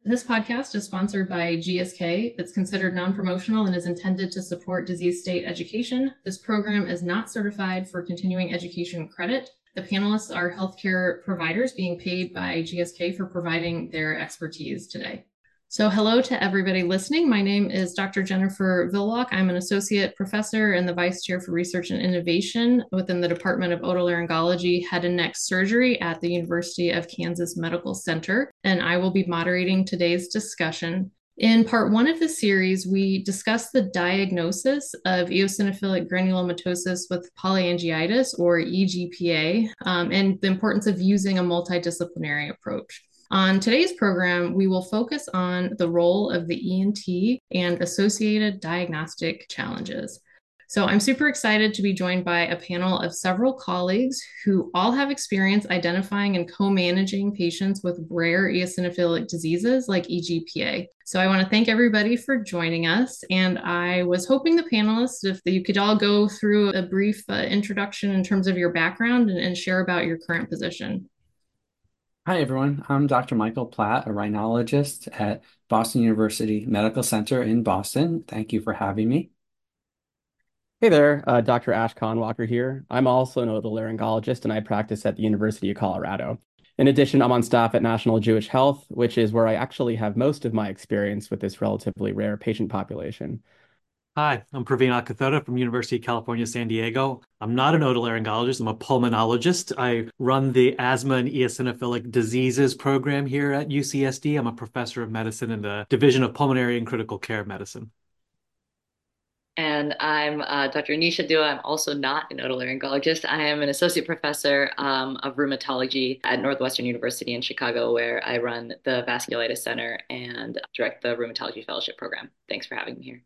This podcast is sponsored by GSK. It's considered non-promotional and is intended to support disease state education. This program is not certified for continuing education credit. The panelists are healthcare providers being paid by GSK for providing their expertise today. So hello to everybody listening. My name is Dr. Jennifer Villwock. I'm an associate professor and the vice chair for research and innovation within the Department of Otolaryngology, Head and Neck Surgery at the University of Kansas Medical Center, and I will be moderating today's discussion. In part one of the series, we discussed the diagnosis of eosinophilic granulomatosis with polyangiitis, or EGPA, and the importance of using a multidisciplinary approach. On today's program, we will focus on the role of the ENT and associated diagnostic challenges. So I'm super excited to be joined by a panel of several colleagues who all have experience identifying and co-managing patients with rare eosinophilic diseases like EGPA. So I want to thank everybody for joining us. And I was hoping the panelists, if you could all go through a brief introduction in terms of your background and share about your current position. Hi, everyone. I'm Dr. Michael Platt, a rhinologist at Boston University Medical Center in Boston. Thank you for having me. Hey there, Dr. Ash Walker here. I'm also an otolaryngologist and I practice at the University of Colorado. In addition, I'm on staff at National Jewish Health, which is where I actually have most of my experience with this relatively rare patient population. Hi, I'm Praveen Akathoda from University of California, San Diego. I'm not an otolaryngologist, I'm a pulmonologist. I run the asthma and eosinophilic diseases program here at UCSD. I'm a professor of medicine in the Division of Pulmonary and Critical Care Medicine. And I'm Dr. Anisha Dua. I'm also not an otolaryngologist. I am an associate professor of rheumatology at Northwestern University in Chicago, where I run the Vasculitis Center and direct the Rheumatology Fellowship Program. Thanks for having me here.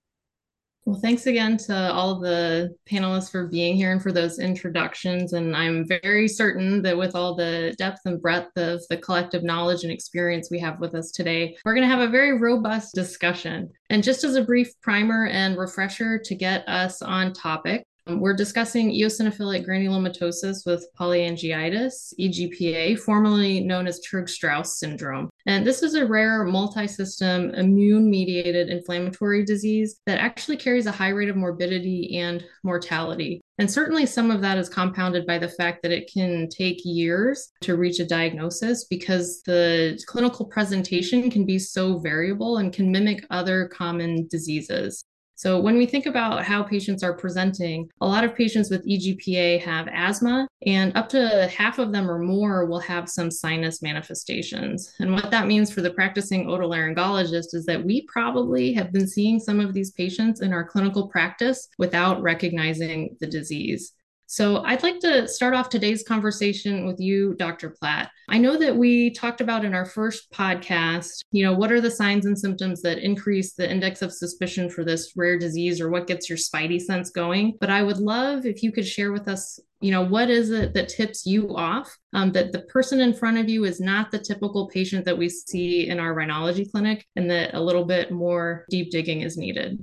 Well, thanks again to all of the panelists for being here and for those introductions. And I'm very certain that with all the depth and breadth of the collective knowledge and experience we have with us today, we're going to have a very robust discussion. And just as a brief primer and refresher to get us on topic, we're discussing eosinophilic granulomatosis with polyangiitis, EGPA, formerly known as Churg-Strauss syndrome. And this is a rare multi-system immune-mediated inflammatory disease that actually carries a high rate of morbidity and mortality. And certainly some of that is compounded by the fact that it can take years to reach a diagnosis because the clinical presentation can be so variable and can mimic other common diseases. So when we think about how patients are presenting, a lot of patients with EGPA have asthma, and up to half of them or more will have some sinus manifestations. And what that means for the practicing otolaryngologist is that we probably have been seeing some of these patients in our clinical practice without recognizing the disease. So I'd like to start off today's conversation with you, Dr. Platt. I know that we talked about in our first podcast, what are the signs and symptoms that increase the index of suspicion for this rare disease or what gets your spidey sense going? But I would love if you could share with us, what is it that tips you off that the person in front of you is not the typical patient that we see in our rhinology clinic and that a little bit more deep digging is needed?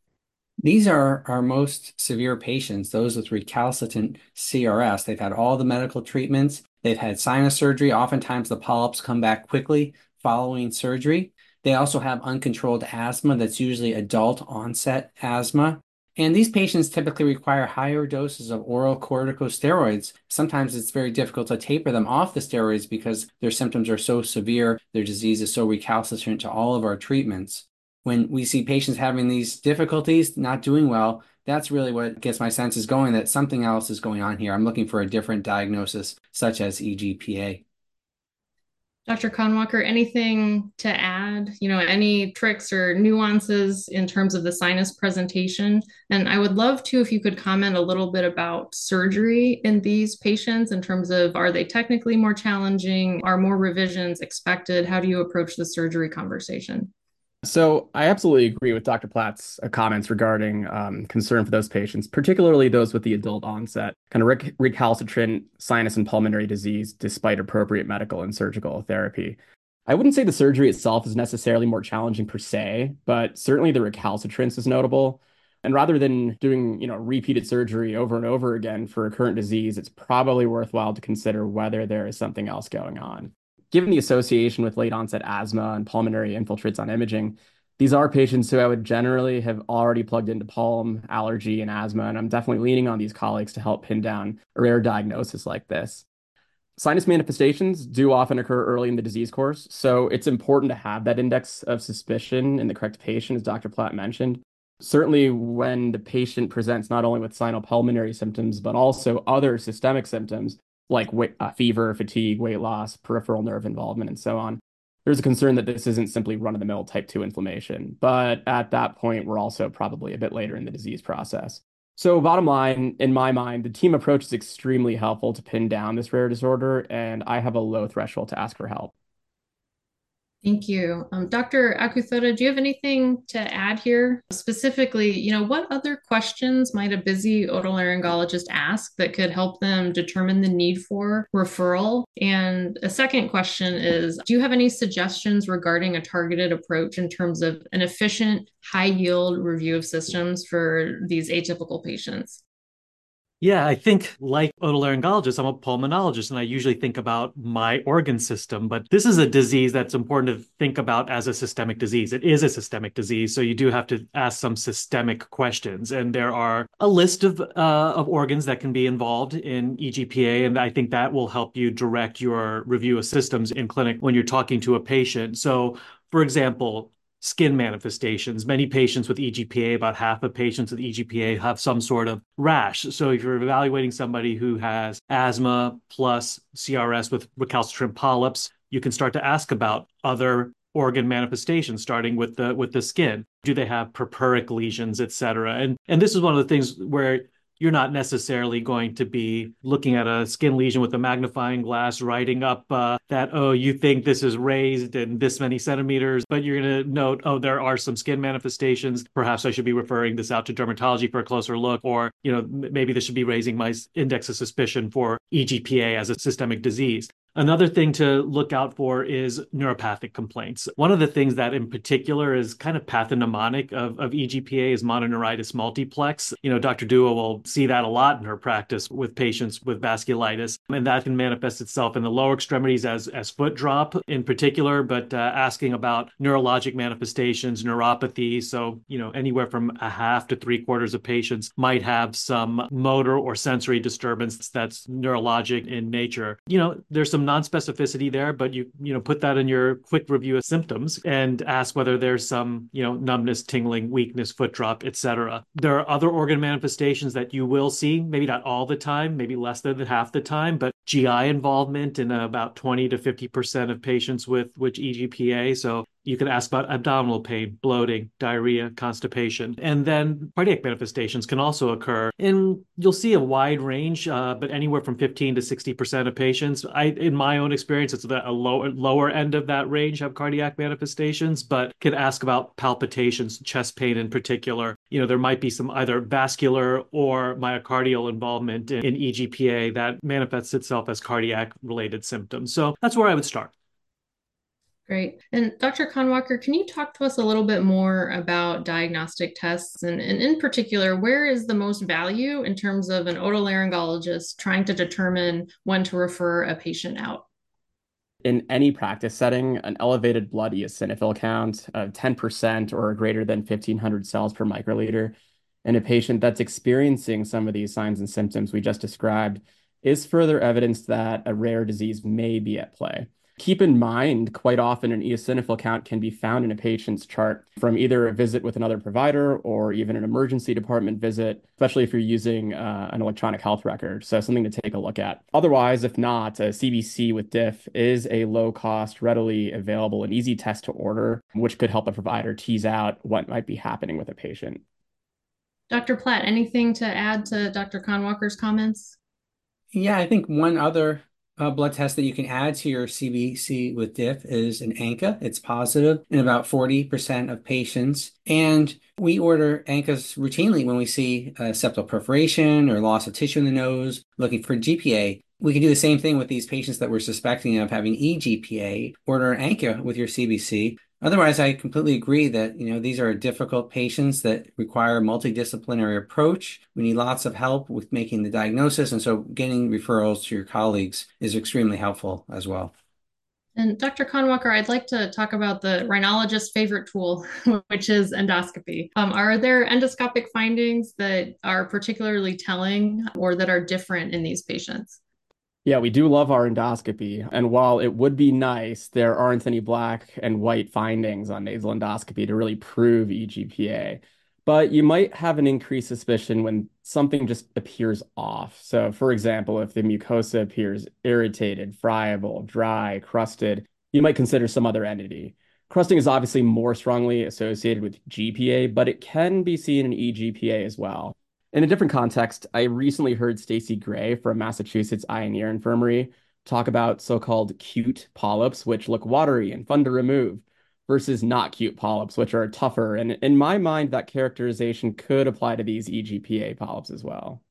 These are our most severe patients, those with recalcitrant CRS. They've had all the medical treatments. They've had sinus surgery. Oftentimes the polyps come back quickly following surgery. They also have uncontrolled asthma that's usually adult onset asthma. And these patients typically require higher doses of oral corticosteroids. Sometimes it's very difficult to taper them off the steroids because their symptoms are so severe, their disease is so recalcitrant to all of our treatments. When we see patients having these difficulties, not doing well, that's really what gets my senses going that something else is going on here. I'm looking for a different diagnosis, such as EGPA. Dr. Kahnwalker, anything to add? Any tricks or nuances in terms of the sinus presentation? And I would love to, if you could comment a little bit about surgery in these patients in terms of are they technically more challenging? Are more revisions expected? How do you approach the surgery conversation? So I absolutely agree with Dr. Platt's comments regarding concern for those patients, particularly those with the adult onset, kind of recalcitrant sinus and pulmonary disease despite appropriate medical and surgical therapy. I wouldn't say the surgery itself is necessarily more challenging per se, but certainly the recalcitrance is notable. And rather than doing, repeated surgery over and over again for a current disease, it's probably worthwhile to consider whether there is something else going on. Given the association with late onset asthma and pulmonary infiltrates on imaging, these are patients who I would generally have already plugged into pulm, allergy, and asthma, and I'm definitely leaning on these colleagues to help pin down a rare diagnosis like this. Sinus manifestations do often occur early in the disease course, so it's important to have that index of suspicion in the correct patient, as Dr. Platt mentioned. Certainly, when the patient presents not only with sinopulmonary symptoms, but also other systemic symptoms like fever, fatigue, weight loss, peripheral nerve involvement, and so on, there's a concern that this isn't simply run-of-the-mill type 2 inflammation. But at that point, we're also probably a bit later in the disease process. So bottom line, in my mind, the team approach is extremely helpful to pin down this rare disorder, and I have a low threshold to ask for help. Thank you. Dr. Akuthoda, do you have anything to add here? Specifically, what other questions might a busy otolaryngologist ask that could help them determine the need for referral? And a second question is, do you have any suggestions regarding a targeted approach in terms of an efficient, high-yield review of systems for these atypical patients? Yeah, I think like otolaryngologist, I'm a pulmonologist, and I usually think about my organ system. But this is a disease that's important to think about as a systemic disease. It is a systemic disease, so you do have to ask some systemic questions. And there are a list of organs that can be involved in EGPA, and I think that will help you direct your review of systems in clinic when you're talking to a patient. So, for example, skin manifestations. Many patients with EGPA, about half of patients with EGPA have some sort of rash. So if you're evaluating somebody who has asthma plus CRS with recalcitrant polyps, you can start to ask about other organ manifestations, starting with the skin. Do they have purpuric lesions, et cetera? And this is one of the things where you're not necessarily going to be looking at a skin lesion with a magnifying glass, writing up that, oh, you think this is raised in this many centimeters, but you're going to note, oh, there are some skin manifestations. Perhaps I should be referring this out to dermatology for a closer look, or, maybe this should be raising my index of suspicion for EGPA as a systemic disease. Another thing to look out for is neuropathic complaints. One of the things that in particular is kind of pathognomonic of EGPA is mononeuritis multiplex. Dr. Dua will see that a lot in her practice with patients with vasculitis, and that can manifest itself in the lower extremities as foot drop in particular, but asking about neurologic manifestations, neuropathy. So, anywhere from a half to three quarters of patients might have some motor or sensory disturbance that's neurologic in nature. There's some non-specificity there, but you put that in your quick review of symptoms and ask whether there's some numbness, tingling, weakness, foot drop, etc. There are other organ manifestations that you will see, maybe not all the time, maybe less than half the time, but GI involvement in about 20 to 50% of patients with EGPA. So you can ask about abdominal pain, bloating, diarrhea, constipation, and then cardiac manifestations can also occur. And you'll see a wide range, but anywhere from 15 to 60% of patients. In my own experience, it's a lower end of that range have cardiac manifestations, but can ask about palpitations, chest pain in particular. There might be some either vascular or myocardial involvement in EGPA that manifests itself as cardiac-related symptoms. So that's where I would start. Great. And Dr. Kahnwalker, can you talk to us a little bit more about diagnostic tests and in particular, where is the most value in terms of an otolaryngologist trying to determine when to refer a patient out? In any practice setting, an elevated blood eosinophil count of 10% or greater than 1,500 cells per microliter in a patient that's experiencing some of these signs and symptoms we just described is further evidence that a rare disease may be at play. Keep in mind, quite often an eosinophil count can be found in a patient's chart from either a visit with another provider or even an emergency department visit, especially if you're using an electronic health record. So something to take a look at. Otherwise, if not, a CBC with DIF is a low-cost, readily available, and easy test to order, which could help a provider tease out what might be happening with a patient. Dr. Platt, anything to add to Dr. Kahnwalker's comments? Yeah, I think one other blood test that you can add to your CBC with DIF is an ANCA. It's positive in about 40% of patients. And we order ANCAs routinely when we see septal perforation or loss of tissue in the nose, looking for GPA. We can do the same thing with these patients that we're suspecting of having eGPA. Order an ANCA with your CBC. Otherwise, I completely agree that, these are difficult patients that require a multidisciplinary approach. We need lots of help with making the diagnosis. And so getting referrals to your colleagues is extremely helpful as well. And Dr. Conwalker, I'd like to talk about the rhinologist's favorite tool, which is endoscopy. Are there endoscopic findings that are particularly telling or that are different in these patients? Yeah, we do love our endoscopy. And while it would be nice, there aren't any black and white findings on nasal endoscopy to really prove eGPA. But you might have an increased suspicion when something just appears off. So, for example, if the mucosa appears irritated, friable, dry, crusted, you might consider some other entity. Crusting is obviously more strongly associated with GPA, but it can be seen in eGPA as well. In a different context, I recently heard Stacy Gray from Massachusetts Eye and Ear Infirmary talk about so-called cute polyps, which look watery and fun to remove, versus not cute polyps, which are tougher. And in my mind, that characterization could apply to these eGPA polyps as well.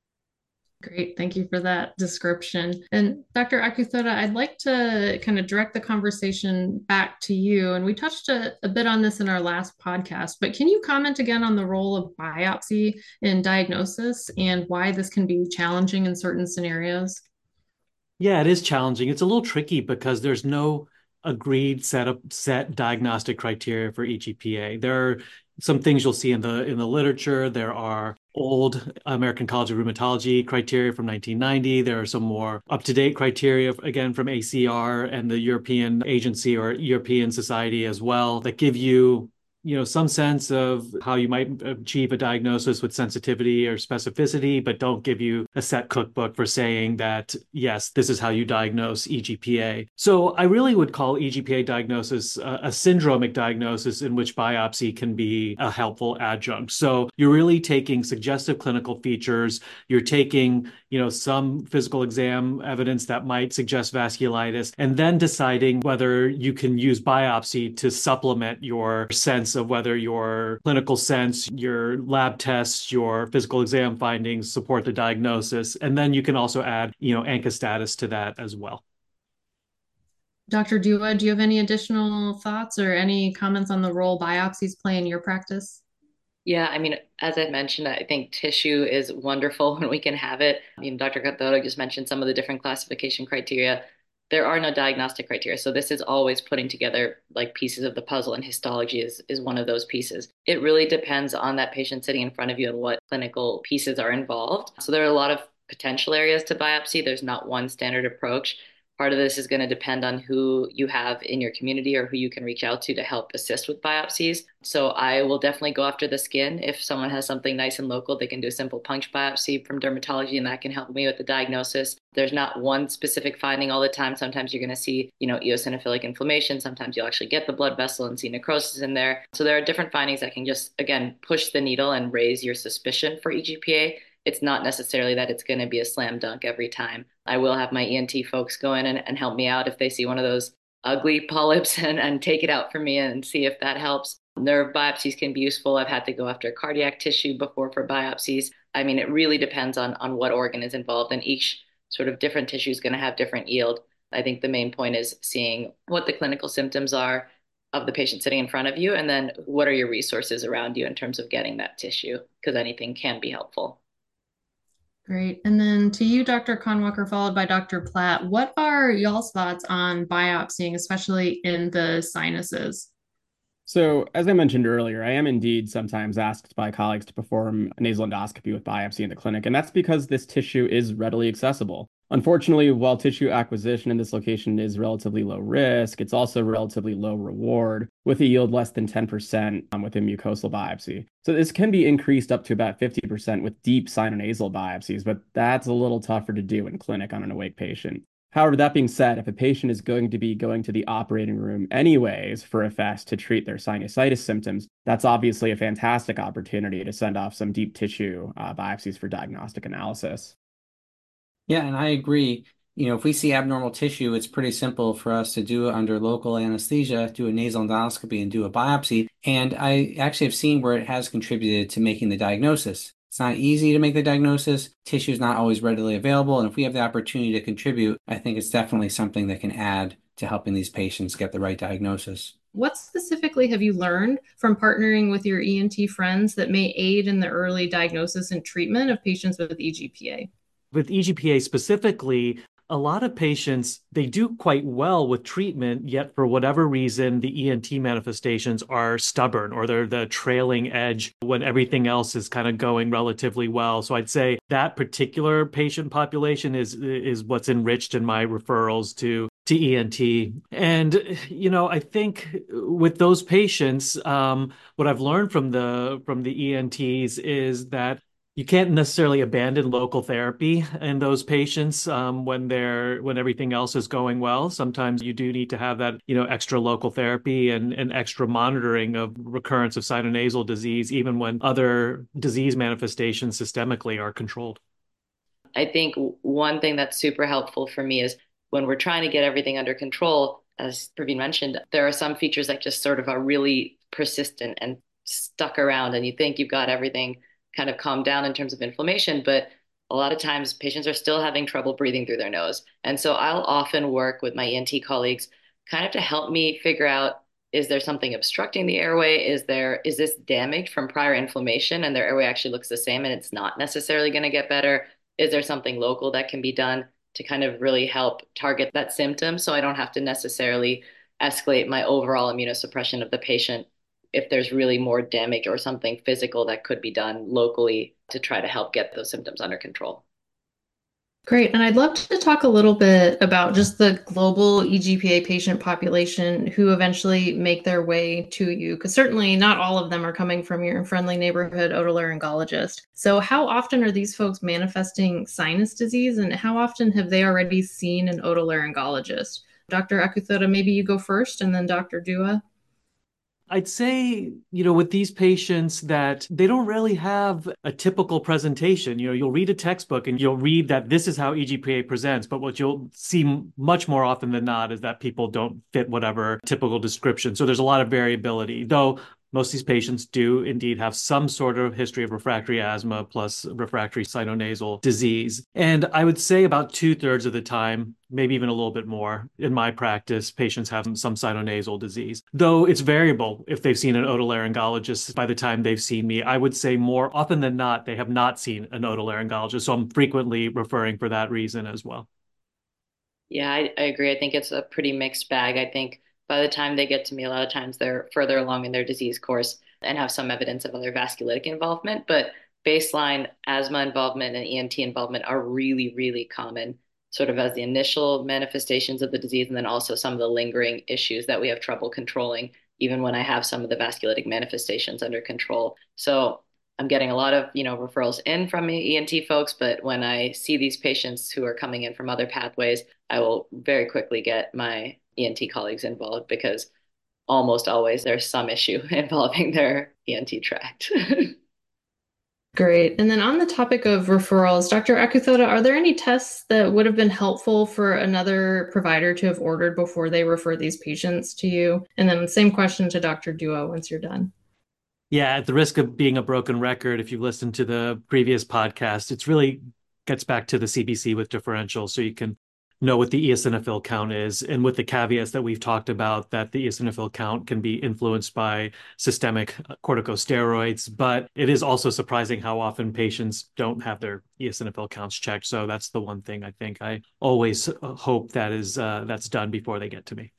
Great. Thank you for that description. And Dr. Akuthoda, I'd like to kind of direct the conversation back to you. And we touched a bit on this in our last podcast, but can you comment again on the role of biopsy in diagnosis and why this can be challenging in certain scenarios? Yeah, it is challenging. It's a little tricky because there's no agreed set diagnostic criteria for eGPA. There are some things you'll see in the literature. There are old American College of Rheumatology criteria from 1990. There are some more up-to-date criteria, again, from ACR and the European Agency or European Society as well, that give you some sense of how you might achieve a diagnosis with sensitivity or specificity, but don't give you a set cookbook for saying that, yes, this is how you diagnose eGPA. So I really would call eGPA diagnosis a syndromic diagnosis in which biopsy can be a helpful adjunct. So you're really taking suggestive clinical features, you're taking some physical exam evidence that might suggest vasculitis, and then deciding whether you can use biopsy to supplement your sense of whether your clinical sense, your lab tests, your physical exam findings support the diagnosis. And then you can also add, ANCA status to that as well. Dr. Dua, do you have any additional thoughts or any comments on the role biopsies play in your practice? Yeah, I mean, as I mentioned, I think tissue is wonderful when we can have it. Dr. Kathodo just mentioned some of the different classification criteria. There are no diagnostic criteria. So this is always putting together like pieces of the puzzle, and histology is one of those pieces. It really depends on that patient sitting in front of you and what clinical pieces are involved. So there are a lot of potential areas to biopsy. There's not one standard approach. Part of this is going to depend on who you have in your community or who you can reach out to help assist with biopsies. So I will definitely go after the skin. If someone has something nice and local, they can do a simple punch biopsy from dermatology, and that can help me with the diagnosis. There's not one specific finding all the time. Sometimes you're going to see, eosinophilic inflammation. Sometimes you'll actually get the blood vessel and see necrosis in there. So there are different findings that can just, again, push the needle and raise your suspicion for eGPA. It's not necessarily that it's going to be a slam dunk every time. I will have my ENT folks go in and help me out if they see one of those ugly polyps and take it out for me and see if that helps. Nerve biopsies can be useful. I've had to go after cardiac tissue before for biopsies. I mean, it really depends on what organ is involved, and each sort of different tissue is going to have different yield. I think the main point is seeing what the clinical symptoms are of the patient sitting in front of you, and then what are your resources around you in terms of getting that tissue, because anything can be helpful. Great. And then to you, Dr. Conwalker, followed by Dr. Platt, what are y'all's thoughts on biopsying, especially in the sinuses? So, as I mentioned earlier, I am indeed sometimes asked by colleagues to perform a nasal endoscopy with biopsy in the clinic, and that's because this tissue is readily accessible. Unfortunately, while tissue acquisition in this location is relatively low risk, it's also relatively low reward, with a yield less than 10% with a mucosal biopsy. So this can be increased up to about 50% with deep sinonasal biopsies, but that's a little tougher to do in clinic on an awake patient. However, that being said, if a patient is going to be going to the operating room anyways for a FES to treat their sinusitis symptoms, that's obviously a fantastic opportunity to send off some deep tissue biopsies for diagnostic analysis. Yeah, and I agree. If we see abnormal tissue, it's pretty simple for us to do it under local anesthesia, do a nasal endoscopy, and do a biopsy. And I actually have seen where it has contributed to making the diagnosis. It's not easy to make the diagnosis. Tissue is not always readily available. And if we have the opportunity to contribute, I think it's definitely something that can add to helping these patients get the right diagnosis. What specifically have you learned from partnering with your ENT friends that may aid in the early diagnosis and treatment of patients with eGPA? With eGPA specifically, a lot of patients, they do quite well with treatment, yet for whatever reason, the ENT manifestations are stubborn or they're the trailing edge when everything else is kind of going relatively well. So I'd say that particular patient population is what's enriched in my referrals to ENT. And, I think with those patients, what I've learned from the ENTs is that you can't necessarily abandon local therapy in those patients when everything else is going well. Sometimes you do need to have that, extra local therapy and extra monitoring of recurrence of sinonasal disease, even when other disease manifestations systemically are controlled. I think one thing that's super helpful for me is when we're trying to get everything under control, as Praveen mentioned, there are some features that just sort of are really persistent and stuck around, and you think you've got everything kind of calmed down in terms of inflammation, but a lot of times patients are still having trouble breathing through their nose. And so I'll often work with my ENT colleagues kind of to help me figure out, is there something obstructing the airway? Is this damaged from prior inflammation and their airway actually looks the same and it's not necessarily going to get better? Is there something local that can be done to kind of really help target that symptom so I don't have to necessarily escalate my overall immunosuppression of the patient if there's really more damage or something physical that could be done locally to try to help get those symptoms under control. Great. And I'd love to talk a little bit about just the global EGPA patient population who eventually make their way to you, because certainly not all of them are coming from your friendly neighborhood otolaryngologist. So how often are these folks manifesting sinus disease, and how often have they already seen an otolaryngologist? Dr. Akuthoda, maybe you go first, and then Dr. Dua. I'd say, with these patients that they don't really have a typical presentation. You'll read a textbook and you'll read that this is how EGPA presents, but what you'll see much more often than not is that people don't fit whatever typical description. So there's a lot of variability, though most of these patients do indeed have some sort of history of refractory asthma plus refractory sinonasal disease. And I would say about 2/3 of the time, maybe even a little bit more in my practice, patients have some sinonasal disease, though it's variable if they've seen an otolaryngologist by the time they've seen me. I would say more often than not, they have not seen an otolaryngologist. So I'm frequently referring for that reason as well. Yeah, I agree. I think it's a pretty mixed bag. I think by the time they get to me, a lot of times they're further along in their disease course and have some evidence of other vasculitic involvement. But baseline asthma involvement and ENT involvement are really, really common, sort of as the initial manifestations of the disease, and then also some of the lingering issues that we have trouble controlling, even when I have some of the vasculitic manifestations under control. So I'm getting a lot of, referrals in from ENT folks, but when I see these patients who are coming in from other pathways, I will very quickly get my ENT colleagues involved because almost always there's some issue involving their ENT tract. Great. And then on the topic of referrals, Dr. Akuthoda, are there any tests that would have been helpful for another provider to have ordered before they refer these patients to you? And then same question to Dr. Dua once you're done. Yeah, at the risk of being a broken record, if you've listened to the previous podcast, it's really gets back to the CBC with differential, so you can know what the eosinophil count is, and with the caveats that we've talked about, that the eosinophil count can be influenced by systemic corticosteroids. But it is also surprising how often patients don't have their eosinophil counts checked. So that's the one thing I think I always hope that's done before they get to me.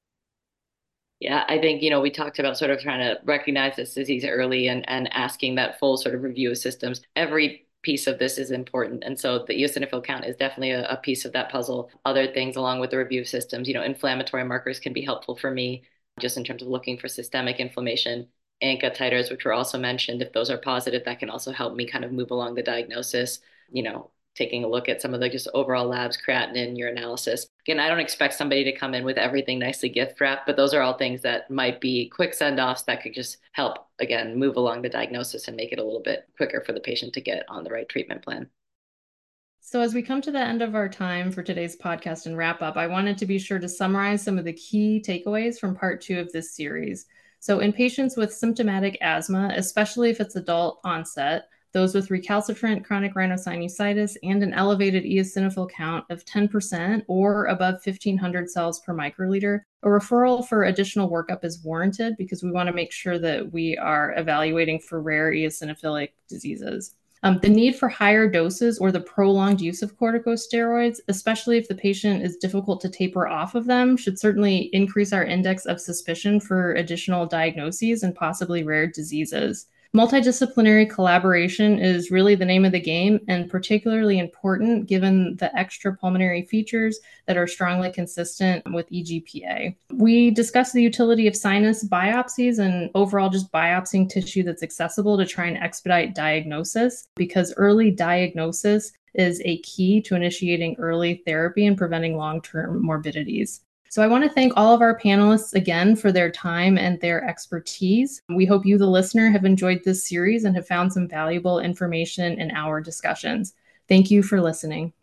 Yeah, I think, we talked about sort of trying to recognize this disease early and asking that full sort of review of systems. Every piece of this is important. And so the eosinophil count is definitely a piece of that puzzle. Other things along with the review of systems, inflammatory markers can be helpful for me just in terms of looking for systemic inflammation. ANCA titers, which were also mentioned, if those are positive, that can also help me kind of move along the diagnosis, taking a look at some of the just overall labs, creatinine, urinalysis. Again, I don't expect somebody to come in with everything nicely gift wrapped, but those are all things that might be quick send-offs that could just help, again, move along the diagnosis and make it a little bit quicker for the patient to get on the right treatment plan. So as we come to the end of our time for today's podcast and wrap up, I wanted to be sure to summarize some of the key takeaways from part 2 of this series. So in patients with symptomatic asthma, especially if it's adult onset, those with recalcitrant chronic rhinosinusitis and an elevated eosinophil count of 10% or above 1,500 cells per microliter, a referral for additional workup is warranted because we want to make sure that we are evaluating for rare eosinophilic diseases. The need for higher doses or the prolonged use of corticosteroids, especially if the patient is difficult to taper off of them, should certainly increase our index of suspicion for additional diagnoses and possibly rare diseases. Multidisciplinary collaboration is really the name of the game and particularly important given the extrapulmonary features that are strongly consistent with EGPA. We discussed the utility of sinus biopsies and overall just biopsying tissue that's accessible to try and expedite diagnosis, because early diagnosis is a key to initiating early therapy and preventing long-term morbidities. So I want to thank all of our panelists again for their time and their expertise. We hope you, the listener, have enjoyed this series and have found some valuable information in our discussions. Thank you for listening.